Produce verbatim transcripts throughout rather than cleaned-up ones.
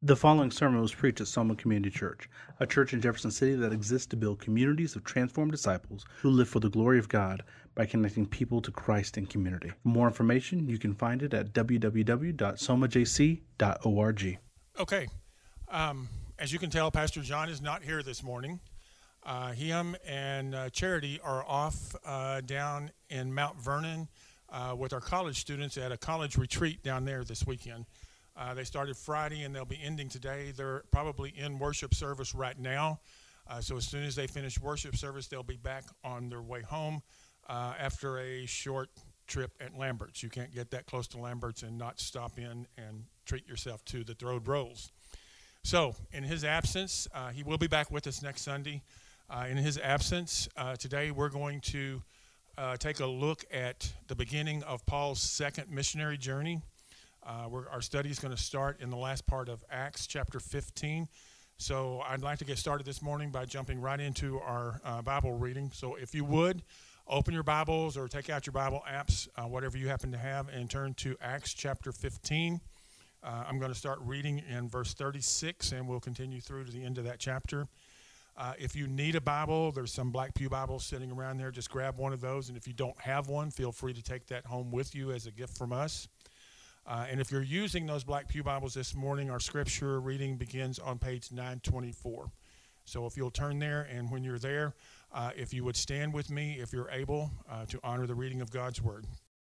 The following sermon was preached at Soma Community Church, a church in Jefferson City that exists to build communities of transformed disciples who live for the glory of God by connecting people to Christ in community. For more information, you can find it at w w w dot soma j c dot org. Okay, um, as you can tell, Pastor John is not here this morning. Uh, him and uh, Charity are off uh, down in Mount Vernon uh, with our college students at a college retreat down there this weekend. Uh, they started Friday and they'll be ending today. They're probably in worship service right now. Uh, so as soon as they finish worship service, they'll be back on their way home uh, after a short trip at Lambert's. You can't get that close to Lambert's and not stop in and treat yourself to the Throwed Rolls. So in his absence, uh, he will be back with us next Sunday. Uh, in his absence, uh, today we're going to uh, take a look at the beginning of Paul's second missionary journey. Uh, we're, our study is going to start in the last part of Acts chapter fifteen. So I'd like to get started this morning by jumping right into our uh, Bible reading. So if you would, open your Bibles or take out your Bible apps, uh, whatever you happen to have, and turn to Acts chapter fifteen. Uh, I'm going to start reading in verse thirty-six, and we'll continue through to the end of that chapter. Uh, if you need a Bible, there's some Black Pew Bibles sitting around there. Just grab one of those, and if you don't have one, feel free to take that home with you as a gift from us. Uh, and if you're using those Black Pew Bibles this morning, our scripture reading begins on page nine twenty-four. So if you'll turn there, and when you're there, uh, if you would stand with me, if you're able, uh, to honor the reading of God's Word.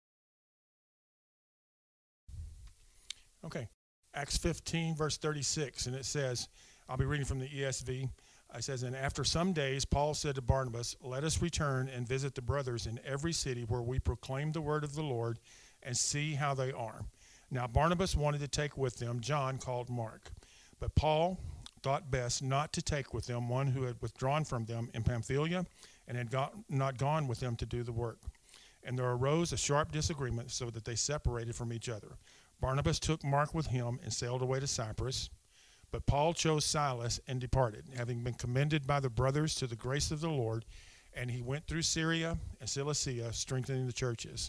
Okay, Acts fifteen, verse thirty-six, and it says, I'll be reading from the E S V. It says, and after some days, Paul said to Barnabas, let us return and visit the brothers in every city where we proclaim the word of the Lord and see how they are. Now Barnabas wanted to take with them John called Mark, but Paul thought best not to take with them one who had withdrawn from them in Pamphylia and had got, not gone with them to do the work. And there arose a sharp disagreement so that they separated from each other. Barnabas took Mark with him and sailed away to Cyprus, but Paul chose Silas and departed, having been commended by the brothers to the grace of the Lord, and he went through Syria and Cilicia, strengthening the churches.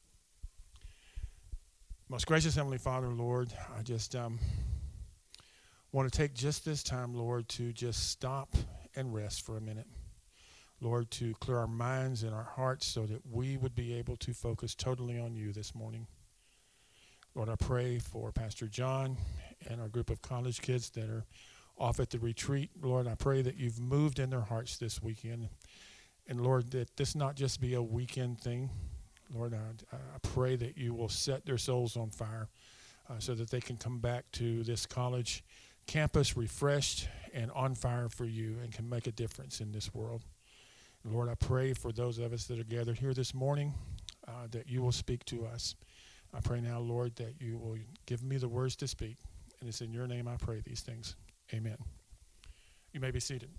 Most gracious Heavenly Father, Lord, I just um, want to take just this time, Lord, to just stop and rest for a minute. Lord, to clear our minds and our hearts so that we would be able to focus totally on you this morning. Lord, I pray for Pastor John and our group of college kids that are off at the retreat. Lord, I pray that you've moved in their hearts this weekend. And Lord, that this not just be a weekend thing. Lord, I, I pray that you will set their souls on fire uh, so that they can come back to this college campus refreshed and on fire for you and can make a difference in this world. And Lord, I pray for those of us that are gathered here this morning uh, that you will speak to us. I pray now, Lord, that you will give me the words to speak. And it's in your name I pray these things. Amen. You may be seated.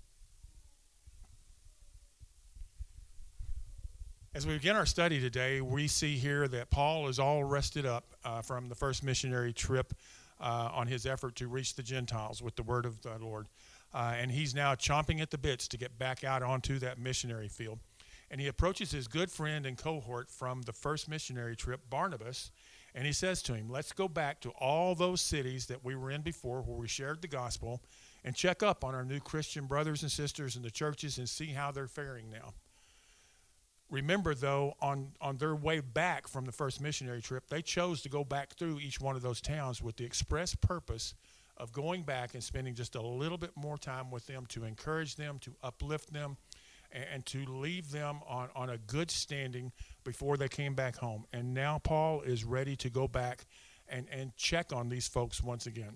As we begin our study today, we see here that Paul is all rested up uh, from the first missionary trip uh, on his effort to reach the Gentiles with the word of the Lord. Uh, and he's now chomping at the bits to get back out onto that missionary field. And he approaches his good friend and cohort from the first missionary trip, Barnabas, and he says to him, let's go back to all those cities that we were in before where we shared the gospel and check up on our new Christian brothers and sisters in the churches and see how they're faring now. Remember, though, on, on their way back from the first missionary trip, they chose to go back through each one of those towns with the express purpose of going back and spending just a little bit more time with them to encourage them, to uplift them, and, and to leave them on, on a good standing before they came back home. And now Paul is ready to go back and, and check on these folks once again.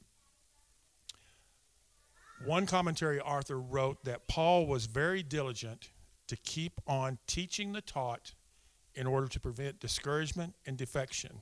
One commentary author wrote that Paul was very diligent to keep on teaching the taught in order to prevent discouragement and defection.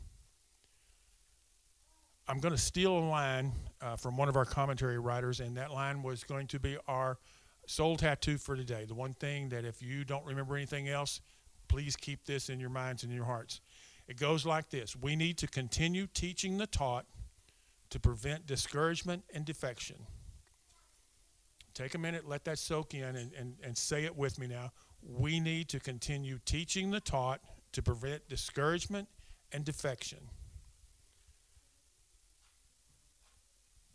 I'm going to steal a line uh, from one of our commentary writers, and that line was going to be our soul tattoo for today. The one thing that if you don't remember anything else, please keep this in your minds and your hearts. It goes like this. We need to continue teaching the taught to prevent discouragement and defection. Take a minute, let that soak in, and, and, and say it with me now. We need to continue teaching the taught to prevent discouragement and defection.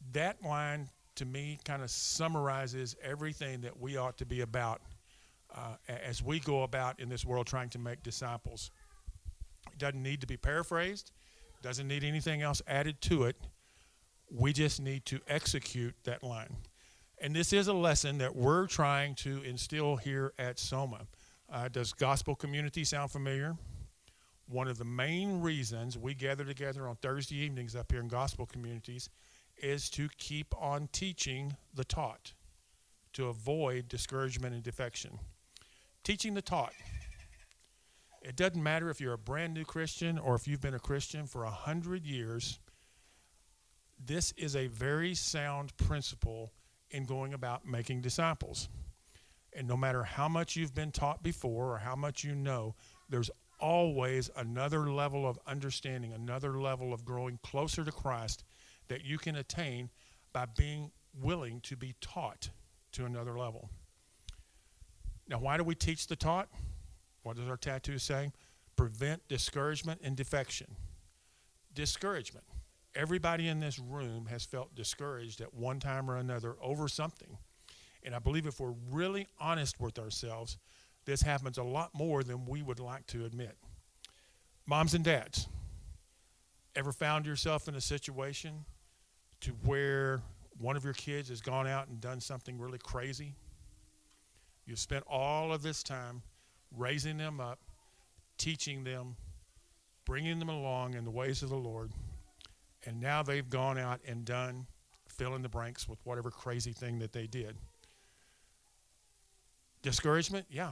that line, to me, kind of summarizes everything that we ought to be about uh, as we go about in this world trying to make disciples. It doesn't need to be paraphrased, doesn't need anything else added to it. We just need to execute that line. And this is a lesson that we're trying to instill here at Soma. Uh, does gospel community sound familiar? One of the main reasons we gather together on Thursday evenings up here in gospel communities is to keep on teaching the taught, to avoid discouragement and defection. Teaching the taught. It doesn't matter if you're a brand new Christian or if you've been a Christian for a hundred years. This is a very sound principle in going about making disciples. And no matter how much you've been taught before or how much you know, there's always another level of understanding, another level of growing closer to Christ that you can attain by being willing to be taught to another level. Now, why do we teach the taught? What does our tattoo say? Prevent discouragement and defection. Discouragement. Everybody in this room has felt discouraged at one time or another over something. And I believe if we're really honest with ourselves, this happens a lot more than we would like to admit. Moms and dads, ever found yourself in a situation to where one of your kids has gone out and done something really crazy? You've spent all of this time raising them up, teaching them, bringing them along in the ways of the Lord, and now they've gone out and done fill in the blanks with whatever crazy thing that they did. Discouragement? Yeah.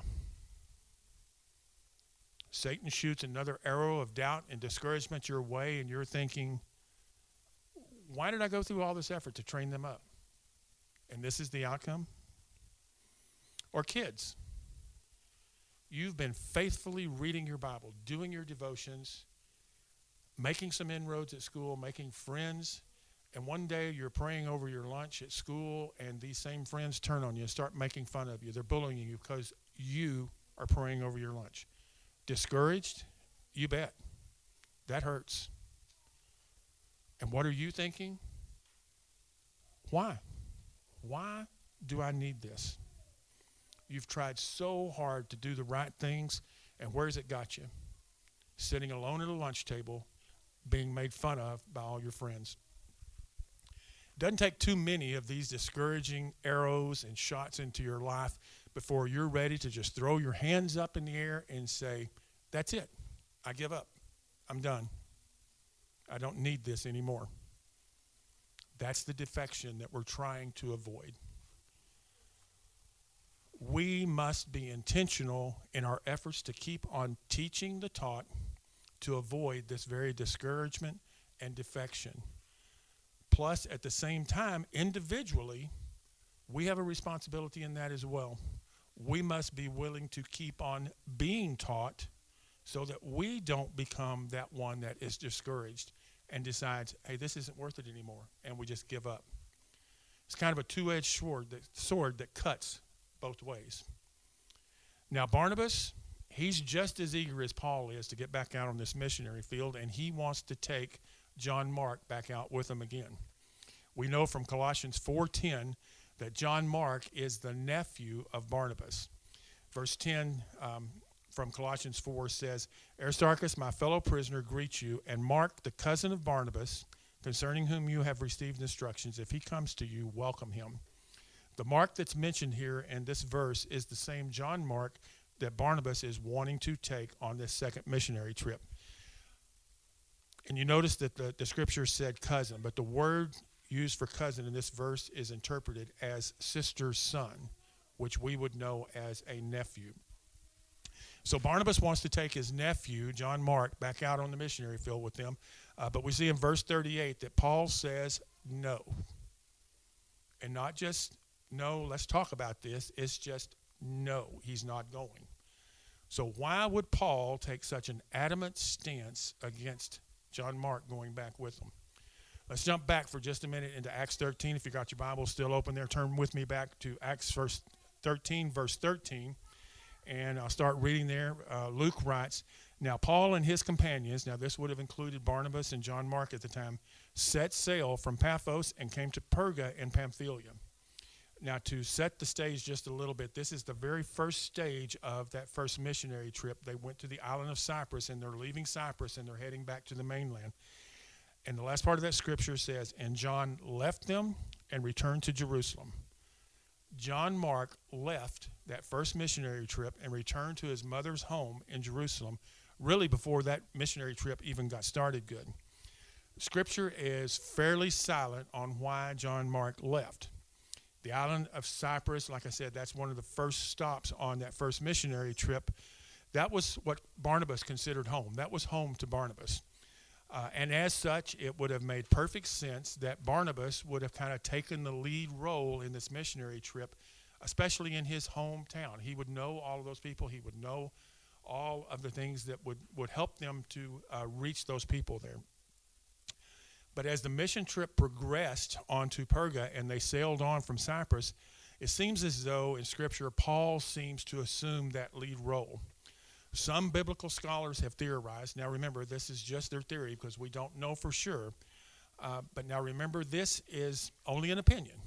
Satan shoots another arrow of doubt and discouragement your way, and you're thinking, why did I go through all this effort to train them up? And this is the outcome? Or kids. You've been faithfully reading your Bible, doing your devotions, making some inroads at school, making friends, and one day you're praying over your lunch at school, and these same friends turn on you and start making fun of you. They're bullying you because you are praying over your lunch. Discouraged? You bet. That hurts. And what are you thinking? Why? Why do I need this? You've tried so hard to do the right things, and where's it got you? Sitting alone at a lunch table, being made fun of by all your friends. Doesn't take too many of these discouraging arrows and shots into your life before you're ready to just throw your hands up in the air and say, that's it. I give up. I'm done. I don't need this anymore. That's the defection that we're trying to avoid. We must be intentional in our efforts to keep on teaching the taught to avoid this very discouragement and defection. Plus, at the same time, individually, we have a responsibility in that as well. We must be willing to keep on being taught so that we don't become that one that is discouraged and decides, hey, this isn't worth it anymore, and we just give up. It's kind of a two-edged sword that, sword that cuts both ways. Now, Barnabas, he's just as eager as Paul is to get back out on this missionary field, and he wants to take John Mark back out with him again. We know from Colossians four ten that John Mark is the nephew of Barnabas. Verse ten um, from Colossians four says, Aristarchus, my fellow prisoner, greets you, and Mark, the cousin of Barnabas, concerning whom you have received instructions. If he comes to you, welcome him. The Mark that's mentioned here in this verse is the same John Mark that Barnabas is wanting to take on this second missionary trip. And you notice that the, the scripture said cousin, but the word used for cousin in this verse is interpreted as sister's son, which we would know as a nephew. So Barnabas wants to take his nephew, John Mark, back out on the missionary field with them. Uh, but we see in verse thirty-eight that Paul says no. And not just no, let's talk about this. It's just no, he's not going. So why would Paul take such an adamant stance against John Mark going back with him? Let's jump back for just a minute into Acts thirteen. If you got your Bible still open there, turn with me back to Acts thirteen, verse thirteen. And I'll start reading there. Uh, Luke writes, Now, Paul and his companions, now this would have included Barnabas and John Mark at the time, set sail from Paphos and came to Perga in Pamphylia. Now, to set the stage just a little bit, this is the very first stage of that first missionary trip. They went to the island of Cyprus, and they're leaving Cyprus, and they're heading back to the mainland. And the last part of that scripture says, and John left them and returned to Jerusalem. John Mark left that first missionary trip and returned to his mother's home in Jerusalem, really before that missionary trip even got started good. Scripture is fairly silent on why John Mark left. The island of Cyprus, like I said, that's one of the first stops on that first missionary trip. That was what Barnabas considered home. That was home to Barnabas. Uh, and as such, it would have made perfect sense that Barnabas would have kind of taken the lead role in this missionary trip, especially in his hometown. He would know all of those people. He would know all of the things that would, would help them to uh, reach those people there. But as the mission trip progressed onto Perga and they sailed on from Cyprus, it seems as though in Scripture, Paul seems to assume that lead role. Some biblical scholars have theorized. Now remember, this is just their theory because we don't know for sure. Uh, but now remember, this is only an opinion.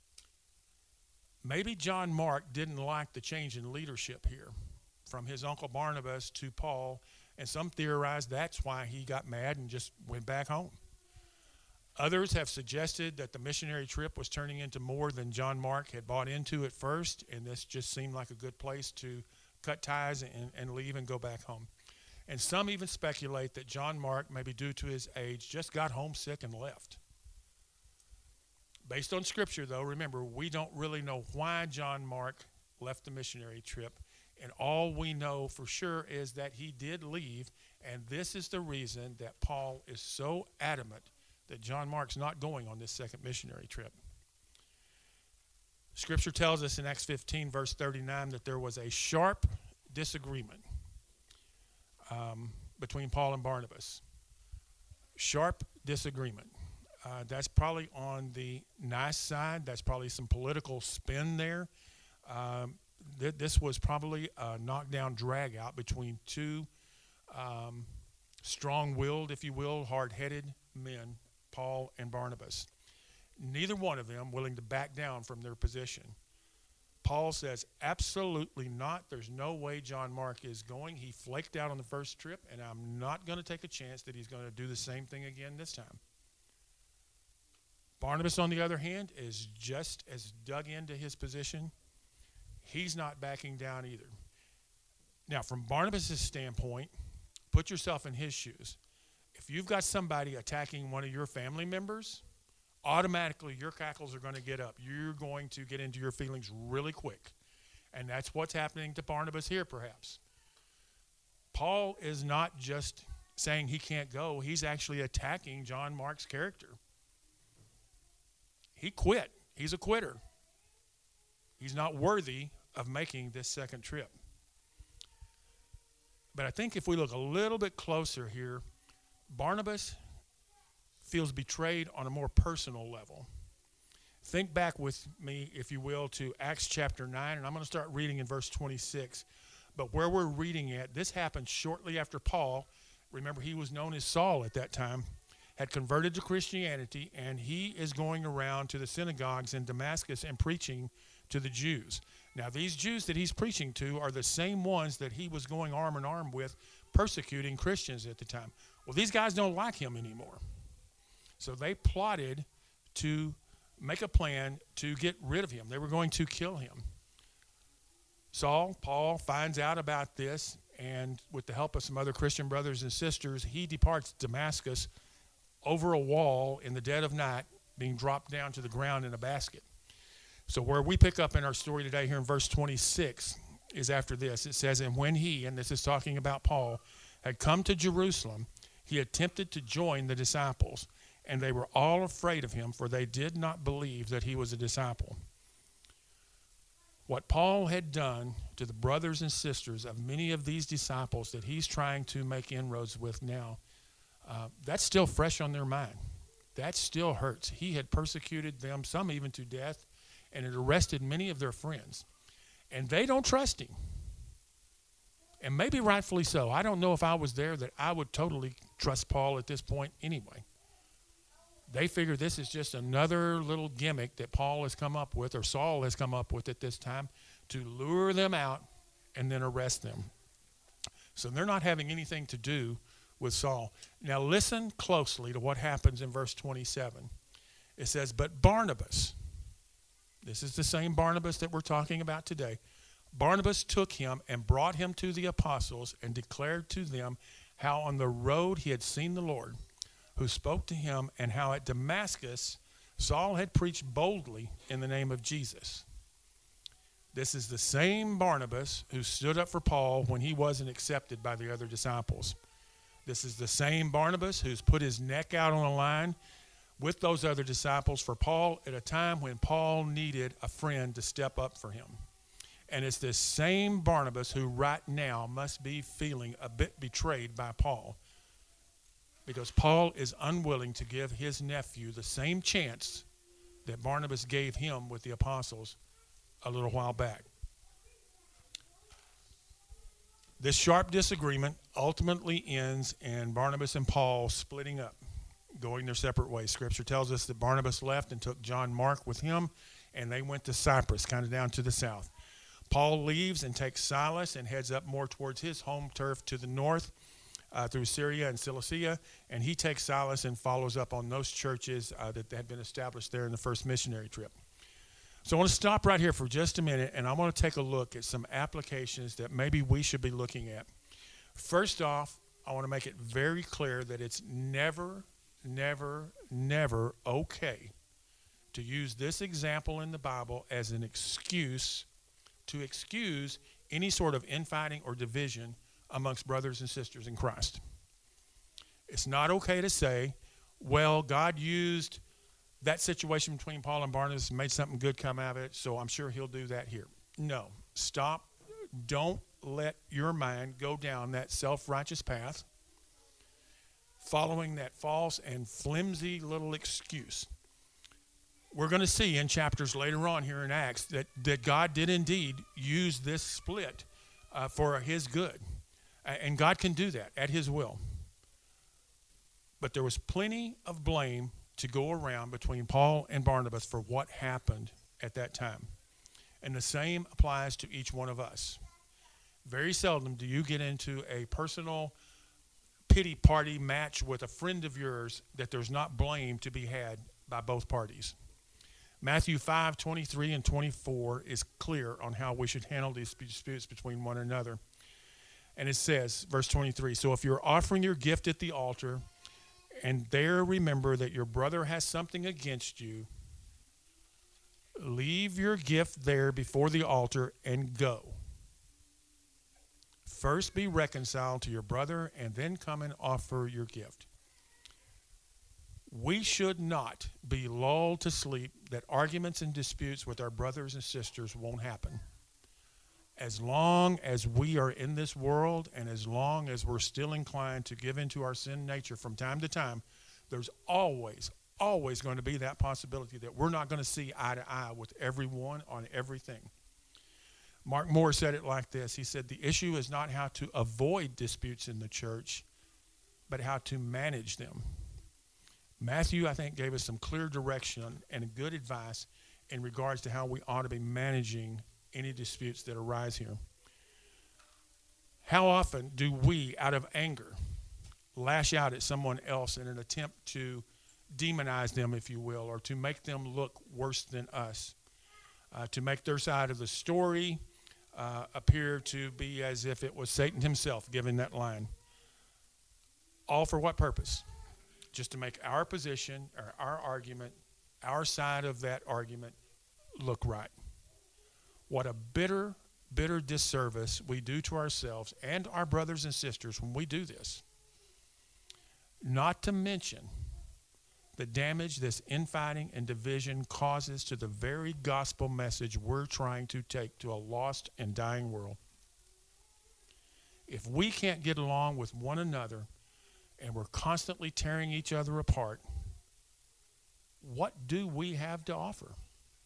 Maybe John Mark didn't like the change in leadership here from his uncle Barnabas to Paul, and some theorize that's why he got mad and just went back home. Others have suggested that the missionary trip was turning into more than John Mark had bought into at first, and this just seemed like a good place to cut ties and, and leave and go back home. And some even speculate that John Mark, maybe due to his age, just got homesick and left. Based on Scripture, though, remember, we don't really know why John Mark left the missionary trip, and all we know for sure is that he did leave, and this is the reason that Paul is so adamant that John Mark's not going on this second missionary trip. Scripture tells us in Acts fifteen, verse thirty-nine, that there was a sharp disagreement um, between Paul and Barnabas. Sharp disagreement. Uh, that's probably on the nice side. That's probably some political spin there. Um, th- this was probably a knockdown drag out between two um, strong-willed, if you will, hard-headed men, Paul and Barnabas. Neither one of them willing to back down from their position. Paul says, absolutely not. There's no way John Mark is going. He flaked out on the first trip, and I'm not going to take a chance that he's going to do the same thing again this time. Barnabas, on the other hand, is just as dug into his position. He's not backing down either. Now, from Barnabas' standpoint, put yourself in his shoes. If you've got somebody attacking one of your family members, automatically your cackles are going to get up. You're going to get into your feelings really quick. And that's what's happening to Barnabas here, perhaps. Paul is not just saying he can't go. He's actually attacking John Mark's character. He quit. He's a quitter. He's not worthy of making this second trip. But I think if we look a little bit closer here, Barnabas feels betrayed on a more personal level. Think back with me, if you will, to Acts chapter nine, and I'm going to start reading in verse twenty-six. But where we're reading at, this happened shortly after Paul, remember he was known as Saul at that time, had converted to Christianity, and he is going around to the synagogues in Damascus and preaching to the Jews. Now, these Jews that he's preaching to are the same ones that he was going arm in arm with, persecuting Christians at the time. Well, these guys don't like him anymore. So they plotted to make a plan to get rid of him. They were going to kill him. Saul, Paul, finds out about this, and with the help of some other Christian brothers and sisters, he departs Damascus over a wall in the dead of night, being dropped down to the ground in a basket. So where we pick up in our story today here in verse twenty-six is after this. It says, and when he, and this is talking about Paul, had come to Jerusalem, he attempted to join the disciples, and they were all afraid of him, for they did not believe that he was a disciple. What Paul had done to the brothers and sisters of many of these disciples that he's trying to make inroads with now, uh, that's still fresh on their mind. That still hurts. He had persecuted them, some even to death, and had arrested many of their friends. And they don't trust him. And maybe rightfully so. I don't know if I was there that I would totally trust Paul at this point anyway. They figure this is just another little gimmick that Paul has come up with, or Saul has come up with at this time, to lure them out and then arrest them. So they're not having anything to do with Saul. Now listen closely to what happens in verse twenty-seven. It says, but Barnabas, this is the same Barnabas that we're talking about today, Barnabas took him and brought him to the apostles and declared to them how on the road he had seen the Lord, who spoke to him, and how at Damascus Saul had preached boldly in the name of Jesus. This is the same Barnabas who stood up for Paul when he wasn't accepted by the other disciples. This is the same Barnabas who's put his neck out on the line with those other disciples for Paul at a time when Paul needed a friend to step up for him. And it's this same Barnabas who right now must be feeling a bit betrayed by Paul, because Paul is unwilling to give his nephew the same chance that Barnabas gave him with the apostles a little while back. This sharp disagreement ultimately ends in Barnabas and Paul splitting up, going their separate ways. Scripture tells us that Barnabas left and took John Mark with him, and they went to Cyprus, kind of down to the south. Paul leaves and takes Silas and heads up more towards his home turf to the north, Uh, through Syria and Cilicia, and he takes Silas and follows up on those churches uh, that had been established there in the first missionary trip. So I want to stop right here for just a minute, and I want to take a look at some applications that maybe we should be looking at. First off, I want to make it very clear that it's never, never, never okay to use this example in the Bible as an excuse to excuse any sort of infighting or division amongst brothers and sisters in Christ. It's not okay to say, well, God used that situation between Paul and Barnabas and made something good come out of it, so I'm sure he'll do that here. No, stop. Don't let your mind go down that self-righteous path, following that false and flimsy little excuse. We're going to see in chapters later on here in Acts that, that God did indeed use this split uh, for his good. And God can do that at his will. But there was plenty of blame to go around between Paul and Barnabas for what happened at that time. And the same applies to each one of us. Very seldom do you get into a personal pity party match with a friend of yours that there's not blame to be had by both parties. Matthew five, twenty-three and twenty-four is clear on how we should handle these disputes between one another. And it says, verse twenty-three, so if you're offering your gift at the altar, and there remember that your brother has something against you, leave your gift there before the altar and go. First be reconciled to your brother, and then come and offer your gift. We should not be lulled to sleep that arguments and disputes with our brothers and sisters won't happen. As long as we are in this world, and as long as we're still inclined to give into our sin nature from time to time, there's always, always going to be that possibility that we're not going to see eye to eye with everyone on everything. Mark Moore said it like this. He said, the issue is not how to avoid disputes in the church, but how to manage them. Matthew, I think, gave us some clear direction and good advice in regards to how we ought to be managing any disputes that arise here. How often do we, out of anger, lash out at someone else in an attempt to demonize them, if you will, or to make them look worse than us, uh, to make their side of the story uh, appear to be as if it was Satan himself giving that line? All for what purpose? Just to make our position, or our argument, our side of that argument look right. What a bitter, bitter disservice we do to ourselves and our brothers and sisters when we do this. Not to mention the damage this infighting and division causes to the very gospel message we're trying to take to a lost and dying world. If we can't get along with one another and we're constantly tearing each other apart, what do we have to offer?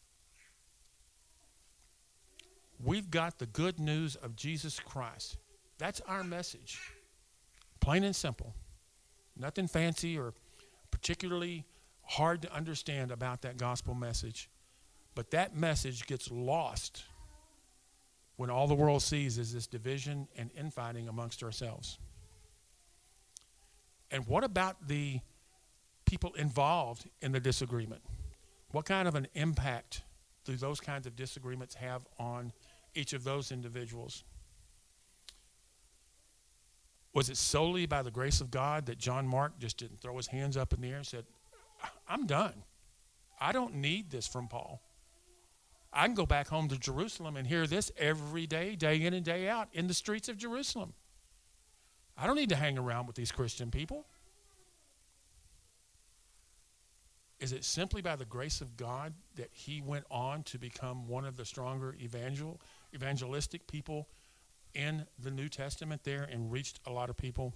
We've got the good news of Jesus Christ That's our message. Plain and simple. Nothing fancy or particularly hard to understand about that gospel message. But that message gets lost when all the world sees is this division and infighting amongst ourselves. And what about the people involved in the disagreement? What kind of an impact do those kinds of disagreements have on each of those individuals? Was it solely by the grace of God that John Mark just didn't throw his hands up in the air and said, I'm done. I don't need this from Paul. I can go back home to Jerusalem and hear this every day, day in and day out, in the streets of Jerusalem. I don't need to hang around with these Christian people. Is it simply by the grace of God that he went on to become one of the stronger evangel, evangelistic people in the New Testament there and reached a lot of people?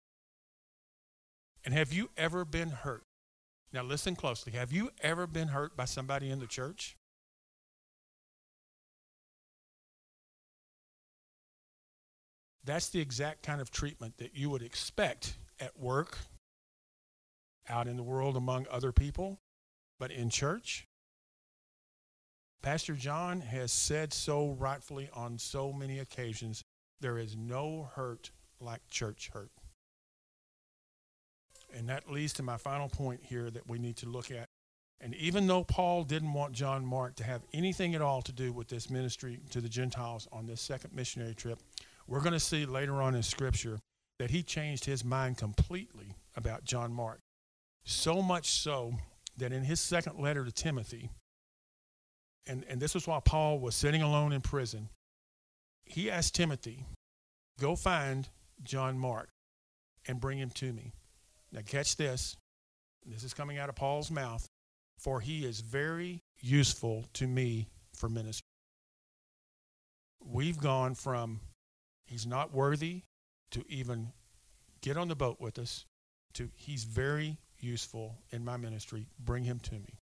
And have you ever been hurt? Now listen closely. Have you ever been hurt by somebody in the church? That's the exact kind of treatment that you would expect at work, out in the world among other people, but in church. Pastor John has said so rightfully on so many occasions, there is no hurt like church hurt. And that leads to my final point here that we need to look at. And even though Paul didn't want John Mark to have anything at all to do with this ministry to the Gentiles on this second missionary trip, we're going to see later on in Scripture that he changed his mind completely about John Mark. So much so that in his second letter to Timothy, and, and this was while Paul was sitting alone in prison, he asked Timothy, go find John Mark and bring him to me. Now catch this. This is coming out of Paul's mouth. For he is very useful to me for ministry. We've gone from he's not worthy to even get on the boat with us to he's very useful in my ministry. Bring him to me.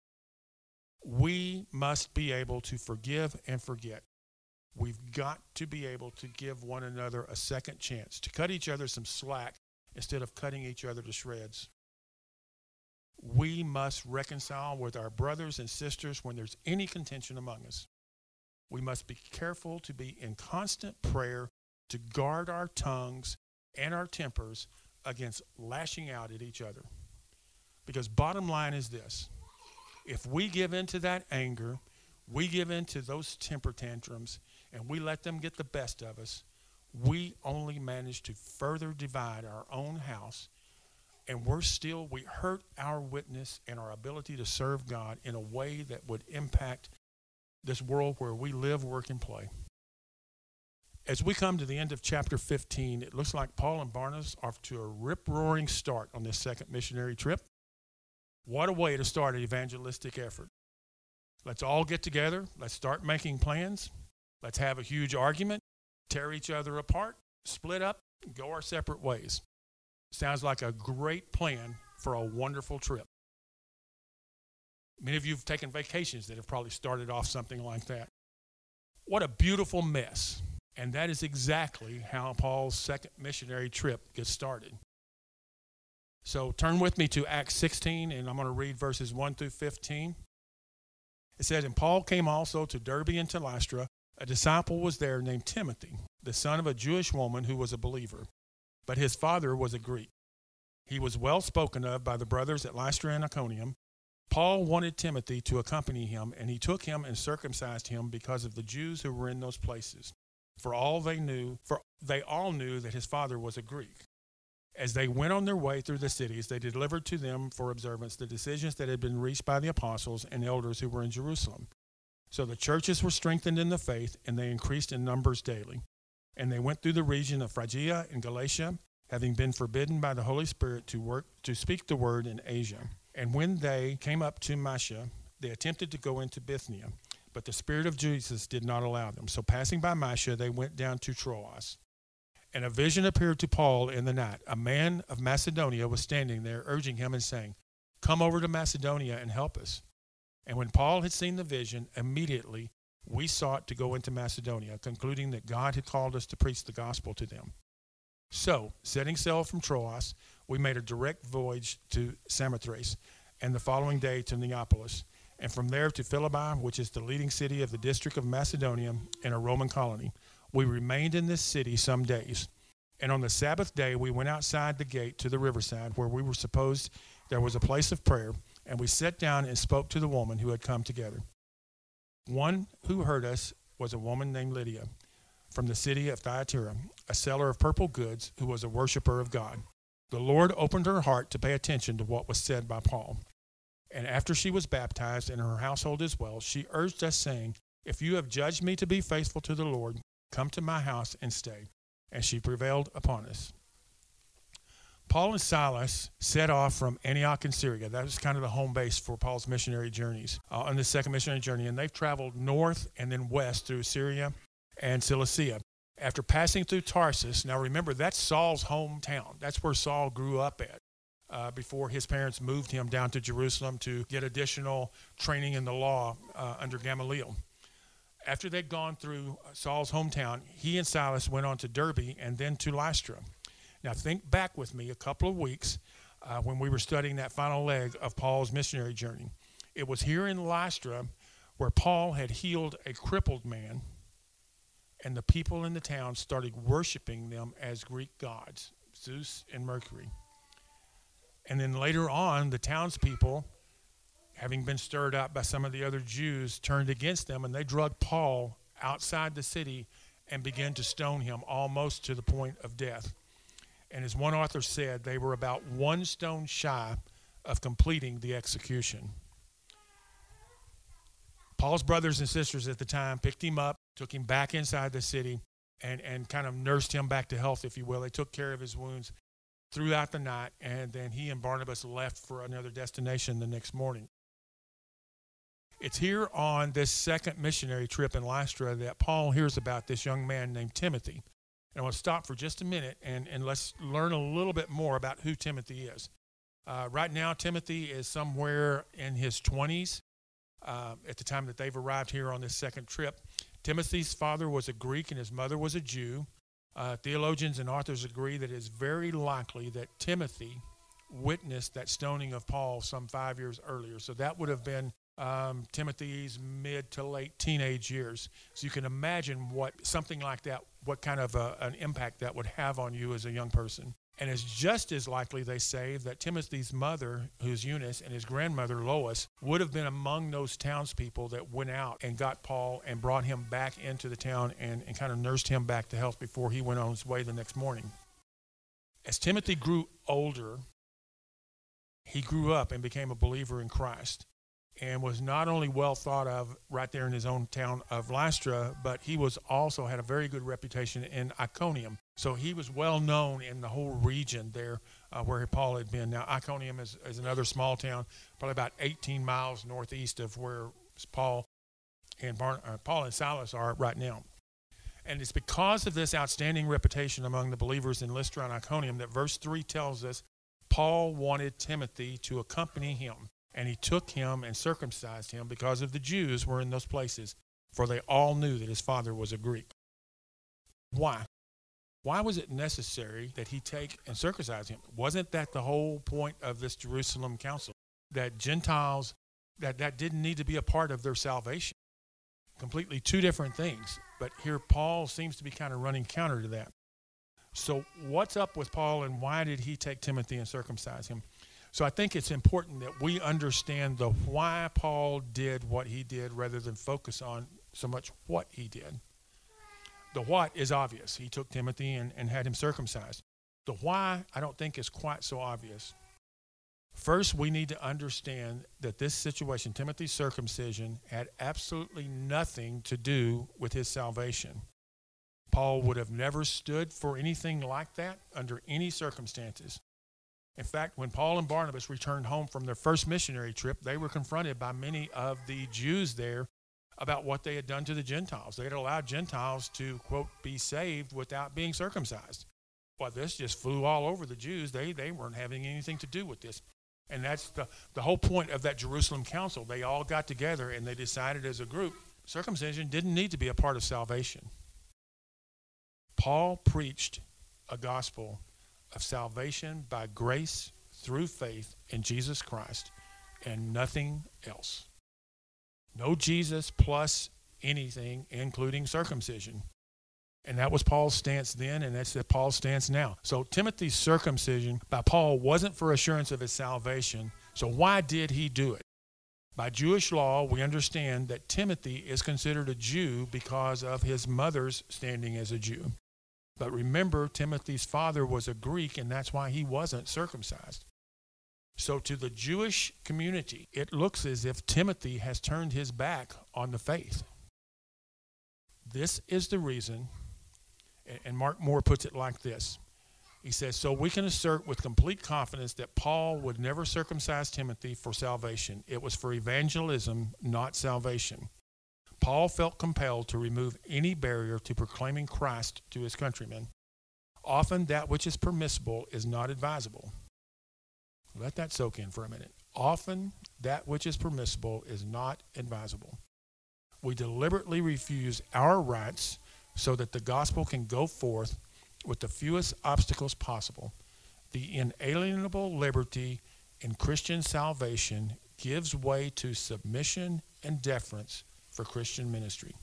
We must be able to forgive and forget. We've got to be able to give one another a second chance, to cut each other some slack instead of cutting each other to shreds. We must reconcile with our brothers and sisters when there's any contention among us. We must be careful to be in constant prayer to guard our tongues and our tempers against lashing out at each other. Because bottom line is this: if we give in to that anger, we give in to those temper tantrums, and we let them get the best of us, we only manage to further divide our own house, and we're still, we hurt our witness and our ability to serve God in a way that would impact this world where we live, work, and play. As we come to the end of chapter fifteen, it looks like Paul and Barnabas are off to a rip-roaring start on this second missionary trip. What a way to start an evangelistic effort. Let's all get together. Let's start making plans. Let's have a huge argument, tear each other apart, split up, and go our separate ways. Sounds like a great plan for a wonderful trip. Many of you have taken vacations that have probably started off something like that. What a beautiful mess. And that is exactly how Paul's second missionary trip gets started. So turn with me to Acts sixteen, and I'm going to read verses one through fifteen. It says, and Paul came also to Derbe and to Lystra. A disciple was there named Timothy, the son of a Jewish woman who was a believer, but his father was a Greek. He was well spoken of by the brothers at Lystra and Iconium. Paul wanted Timothy to accompany him, and he took him and circumcised him because of the Jews who were in those places. For all they knew, for they all knew that his father was a Greek. As they went on their way through the cities, they delivered to them for observance the decisions that had been reached by the apostles and elders who were in Jerusalem. So the churches were strengthened in the faith, and they increased in numbers daily. And they went through the region of Phrygia and Galatia, having been forbidden by the Holy Spirit to work to speak the word in Asia. And when they came up to Mysia, they attempted to go into Bithynia, but the Spirit of Jesus did not allow them. So passing by Mysia, they went down to Troas. And a vision appeared to Paul in the night. A man of Macedonia was standing there, urging him and saying, come over to Macedonia and help us. And when Paul had seen the vision, immediately we sought to go into Macedonia, concluding that God had called us to preach the gospel to them. So, setting sail from Troas, we made a direct voyage to Samothrace, and the following day to Neapolis, and from there to Philippi, which is the leading city of the district of Macedonia and a Roman colony. We remained in this city some days, and on the Sabbath day we went outside the gate to the riverside, where we were supposed there was a place of prayer, and we sat down and spoke to the woman who had come together. One who heard us was a woman named Lydia, from the city of Thyatira, a seller of purple goods, who was a worshiper of God. The Lord opened her heart to pay attention to what was said by Paul. And after she was baptized, and her household as well, she urged us, saying, "If you have judged me to be faithful to the Lord, come to my house and stay." And she prevailed upon us. Paul and Silas set off from Antioch in Syria. That was kind of the home base for Paul's missionary journeys, uh, on the second missionary journey. And they've traveled north and then west through Syria and Cilicia. After passing through Tarsus, now remember, that's Saul's hometown. That's where Saul grew up at uh, before his parents moved him down to Jerusalem to get additional training in the law uh, under Gamaliel. After they'd gone through Saul's hometown, he and Silas went on to Derbe and then to Lystra. Now think back with me a couple of weeks uh, when we were studying that final leg of Paul's missionary journey. It was here in Lystra where Paul had healed a crippled man, and the people in the town started worshiping them as Greek gods, Zeus and Mercury. And then later on, the townspeople, having been stirred up by some of the other Jews, turned against them, and they dragged Paul outside the city and began to stone him almost to the point of death. And as one author said, they were about one stone shy of completing the execution. Paul's brothers and sisters at the time picked him up, took him back inside the city, and, and kind of nursed him back to health, if you will. They took care of his wounds throughout the night, and then he and Barnabas left for another destination the next morning. It's here on this second missionary trip in Lystra that Paul hears about this young man named Timothy. And I want to stop for just a minute and, and let's learn a little bit more about who Timothy is. Uh, right now, Timothy is somewhere in his twenties uh, at the time that they've arrived here on this second trip. Timothy's father was a Greek and his mother was a Jew. Uh, theologians and authors agree that it is very likely that Timothy witnessed that stoning of Paul some five years earlier. So that would have been Um, Timothy's mid to late teenage years. So you can imagine what something like that, what kind of a, an impact that would have on you as a young person. And it's just as likely, they say, that Timothy's mother, who's Eunice, and his grandmother, Lois, would have been among those townspeople that went out and got Paul and brought him back into the town and, and kind of nursed him back to health before he went on his way the next morning. As Timothy grew older, he grew up and became a believer in Christ, and was not only well thought of right there in his own town of Lystra, but he was also had a very good reputation in Iconium. So he was well known in the whole region there uh, where Paul had been. Now, Iconium is, is another small town, probably about eighteen miles northeast of where Paul and Bar- uh, Paul and Silas are right now. And it's because of this outstanding reputation among the believers in Lystra and Iconium that verse three tells us Paul wanted Timothy to accompany him. And he took him and circumcised him because of the Jews were in those places, for they all knew that his father was a Greek. Why? Why was it necessary that he take and circumcise him? Wasn't that the whole point of this Jerusalem council? That Gentiles, that, that didn't need to be a part of their salvation. Completely two different things. But here Paul seems to be kind of running counter to that. So what's up with Paul, and why did he take Timothy and circumcise him? So I think it's important that we understand the why Paul did what he did rather than focus on so much what he did. The what is obvious. He took Timothy and, and had him circumcised. The why, I don't think, is quite so obvious. First, we need to understand that this situation, Timothy's circumcision, had absolutely nothing to do with his salvation. Paul would have never stood for anything like that under any circumstances. In fact, when Paul and Barnabas returned home from their first missionary trip, they were confronted by many of the Jews there about what they had done to the Gentiles. They had allowed Gentiles to, quote, be saved without being circumcised. Well, this just flew all over the Jews. They they weren't having anything to do with this. And that's the, the whole point of that Jerusalem council. They all got together and they decided as a group Circumcision didn't need to be a part of salvation. Paul preached a gospel of salvation by grace through faith in Jesus Christ and nothing else. No Jesus plus anything, including circumcision. And that was Paul's stance then, and that's Paul's stance now. So Timothy's circumcision by Paul wasn't for assurance of his salvation. So why did he do it? By Jewish law, we understand that Timothy is considered a Jew because of his mother's standing as a Jew. But remember, Timothy's father was a Greek, and that's why he wasn't circumcised. So to the Jewish community, it looks as if Timothy has turned his back on the faith. This is the reason, and Mark Moore puts it like this. He says, so we can assert with complete confidence that Paul would never circumcise Timothy for salvation. It was for evangelism, not salvation. Paul felt compelled to remove any barrier to proclaiming Christ to his countrymen. Often that which is permissible is not advisable. Let that soak in for a minute. Often that which is permissible is not advisable. We deliberately refuse our rights so that the gospel can go forth with the fewest obstacles possible. The inalienable liberty in Christian salvation gives way to submission and deference for Christian ministry.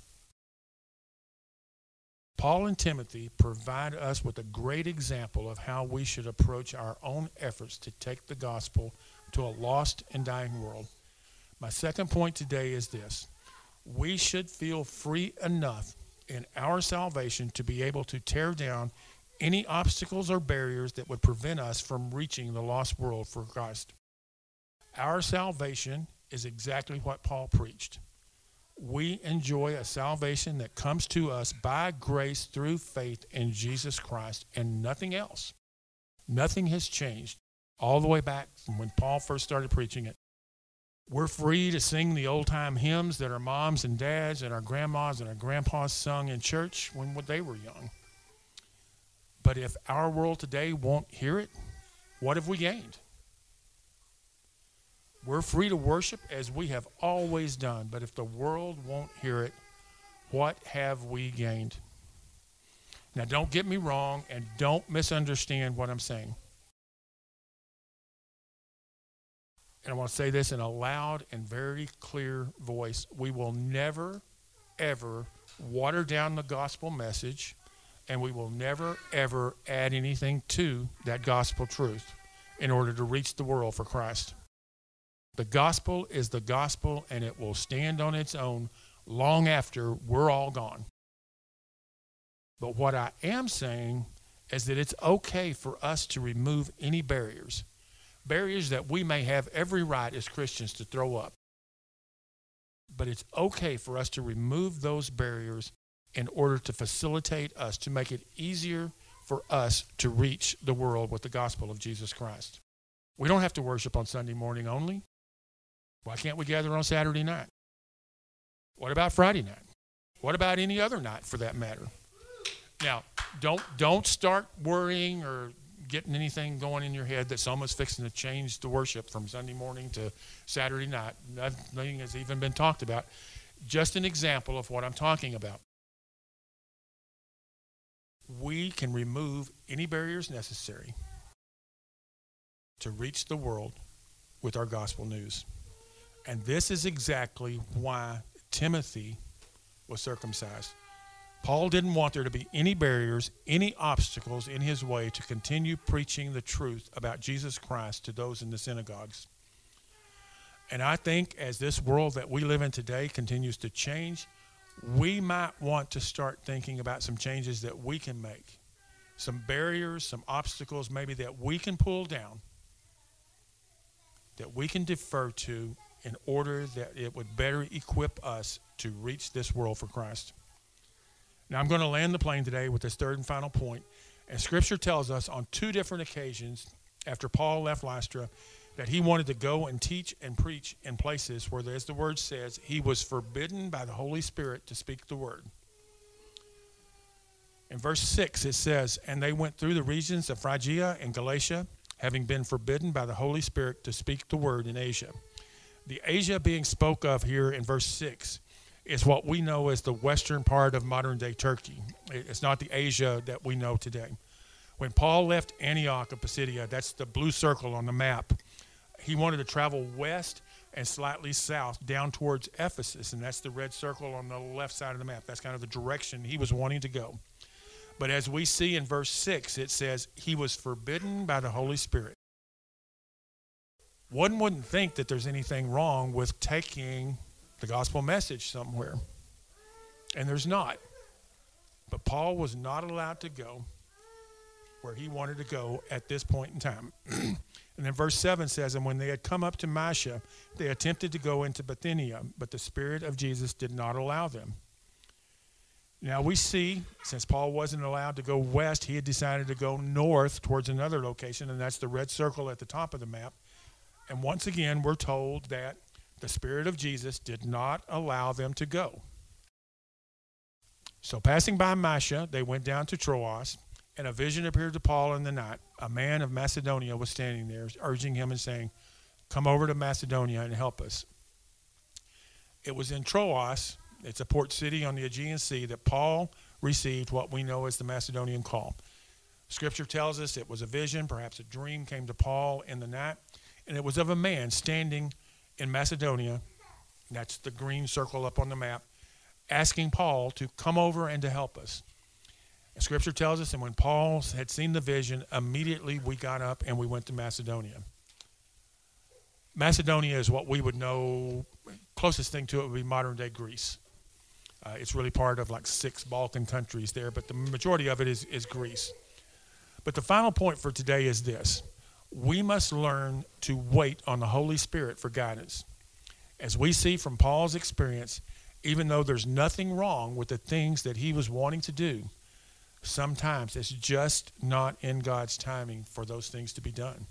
Paul and Timothy provide us with a great example of how we should approach our own efforts to take the gospel to a lost and dying world. My second point today is this. We should feel free enough in our salvation to be able to tear down any obstacles or barriers that would prevent us from reaching the lost world for Christ. Our salvation is exactly what Paul preached. We enjoy a salvation that comes to us by grace through faith in Jesus Christ and nothing else. Nothing has changed all the way back from when Paul first started preaching it. We're free to sing the old-time hymns that our moms and dads and our grandmas and our grandpas sung in church when they were young. But if our world today won't hear it, what have we gained? We're free to worship as we have always done, but if the world won't hear it, what have we gained? Now, don't get me wrong and don't misunderstand what I'm saying. And I want to say this in a loud and very clear voice. We will never, ever water down the gospel message, and we will never, ever add anything to that gospel truth in order to reach the world for Christ. The gospel is the gospel, and it will stand on its own long after we're all gone. But what I am saying is that it's okay for us to remove any barriers, barriers that we may have every right as Christians to throw up. But it's okay for us to remove those barriers in order to facilitate us, to make it easier for us to reach the world with the gospel of Jesus Christ. We don't have to worship on Sunday morning only. Why can't we gather on Saturday night? What about Friday night? What about any other night for that matter? Now, don't don't start worrying or getting anything going in your head that someone's fixing to change the worship from Sunday morning to Saturday night. Nothing has even been talked about. Just an example of what I'm talking about. We can remove any barriers necessary to reach the world with our gospel news. And this is exactly why Timothy was circumcised. Paul didn't want there to be any barriers, any obstacles in his way to continue preaching the truth about Jesus Christ to those in the synagogues. And I think as this world that we live in today continues to change, we might want to start thinking about some changes that we can make, some barriers, some obstacles maybe that we can pull down, that we can defer to in order that it would better equip us to reach this world for Christ. Now, I'm going to land the plane today with this third and final point. And Scripture tells us on two different occasions after Paul left Lystra that he wanted to go and teach and preach in places where, as the word says, he was forbidden by the Holy Spirit to speak the word. In verse six, it says, "And they went through the regions of Phrygia and Galatia, having been forbidden by the Holy Spirit to speak the word in Asia." The Asia being spoke of here in verse six is what we know as the western part of modern-day Turkey. It's not the Asia that we know today. When Paul left Antioch of Pisidia, that's the blue circle on the map, he wanted to travel west and slightly south down towards Ephesus, and that's the red circle on the left side of the map. That's kind of the direction he was wanting to go. But as we see in verse six, it says he was forbidden by the Holy Spirit. One wouldn't think that there's anything wrong with taking the gospel message somewhere, and there's not. But Paul was not allowed to go where he wanted to go at this point in time. And then verse seven says, and when they had come up to Mysia, they attempted to go into Bithynia, but the Spirit of Jesus did not allow them. Now we see, since Paul wasn't allowed to go west, he had decided to go north towards another location, and that's the red circle at the top of the map. And once again, we're told that the Spirit of Jesus did not allow them to go. So passing by Mysia, they went down to Troas, and a vision appeared to Paul in the night. A man of Macedonia was standing there, urging him and saying, come over to Macedonia and help us. It was in Troas, it's a port city on the Aegean Sea, that Paul received what we know as the Macedonian call. Scripture tells us it was a vision, perhaps a dream came to Paul in the night, and it was of a man standing in Macedonia, that's the green circle up on the map, asking Paul to come over and to help us. And Scripture tells us, and when Paul had seen the vision, immediately we got up and we went to Macedonia. Macedonia is what we would know, closest thing to it would be modern-day Greece. Uh, it's really part of like six Balkan countries there, but the majority of it is, is Greece. But the final point for today is this. We must learn to wait on the Holy Spirit for guidance. As we see from Paul's experience, even though there's nothing wrong with the things that he was wanting to do, sometimes it's just not in God's timing for those things to be done.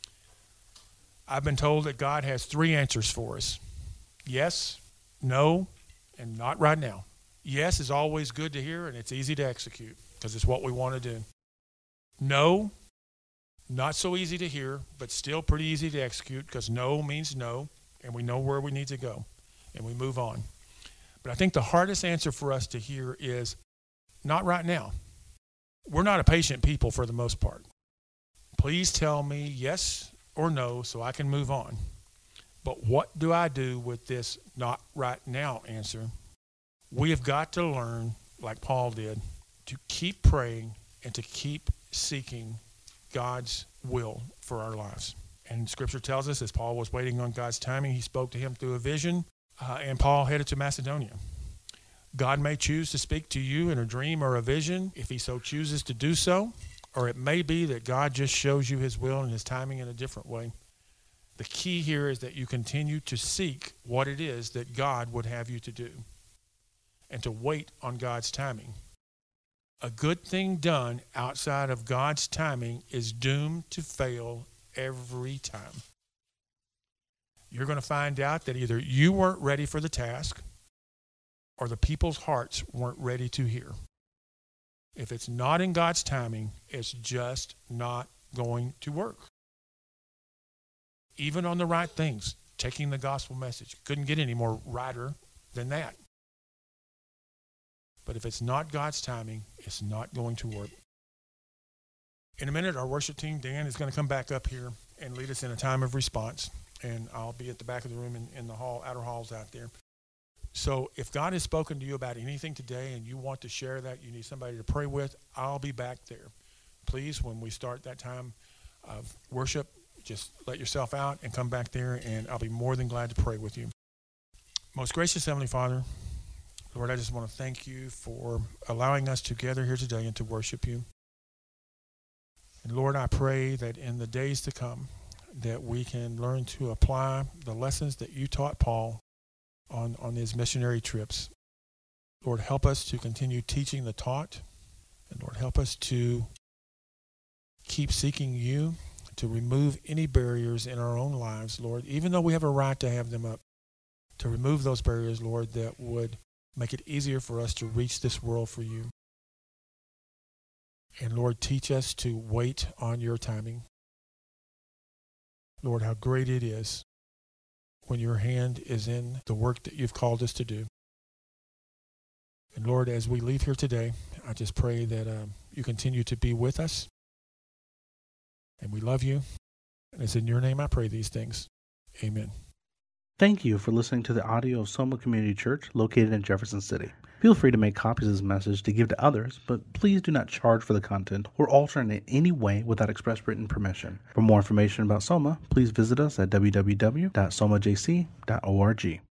I've been told that God has three answers for us. Yes, no, and not right now. Yes is always good to hear, and it's easy to execute because it's what we want to do. No, not so easy to hear, but still pretty easy to execute because no means no, and we know where we need to go, and we move on. But I think the hardest answer for us to hear is not right now. We're not a patient people for the most part. Please tell me yes or no so I can move on. But what do I do with this not right now answer? We have got to learn, like Paul did, to keep praying and to keep seeking God's will for our lives. And Scripture tells us, as Paul was waiting on God's timing, he spoke to him through a vision, uh, and Paul headed to Macedonia. God may choose to speak to you in a dream or a vision if he so chooses to do so, or it may be that God just shows you his will and his timing in a different way. The key here is that you continue to seek what it is that God would have you to do and to wait on God's timing. A good thing done outside of God's timing is doomed to fail every time. You're going to find out that either you weren't ready for the task or the people's hearts weren't ready to hear. If it's not in God's timing, it's just not going to work. Even on the right things, taking the gospel message, couldn't get any more righter than that. But if it's not God's timing, it's not going to work. In a minute, our worship team, Dan, is going to come back up here and lead us in a time of response. And I'll be at the back of the room in, in the hall, outer halls out there. So if God has spoken to you about anything today and you want to share that, you need somebody to pray with, I'll be back there. Please, when we start that time of worship, just let yourself out and come back there, and I'll be more than glad to pray with you. Most gracious Heavenly Father, Lord, I just want to thank you for allowing us to gather here today and to worship you. And Lord, I pray that in the days to come, that we can learn to apply the lessons that you taught Paul on, on his missionary trips. Lord, help us to continue teaching the taught. And Lord, help us to keep seeking you, to remove any barriers in our own lives, Lord, even though we have a right to have them up, to remove those barriers, Lord, that would make it easier for us to reach this world for you. And Lord, teach us to wait on your timing. Lord, how great it is when your hand is in the work that you've called us to do. And Lord, as we leave here today, I just pray that um, you continue to be with us. And we love you. And it's in your name I pray these things. Amen. Thank you for listening to the audio of Soma Community Church located in Jefferson City. Feel free to make copies of this message to give to others, but please do not charge for the content or alter it in any way without express written permission. For more information about Soma, please visit us at w w w dot soma j c dot org.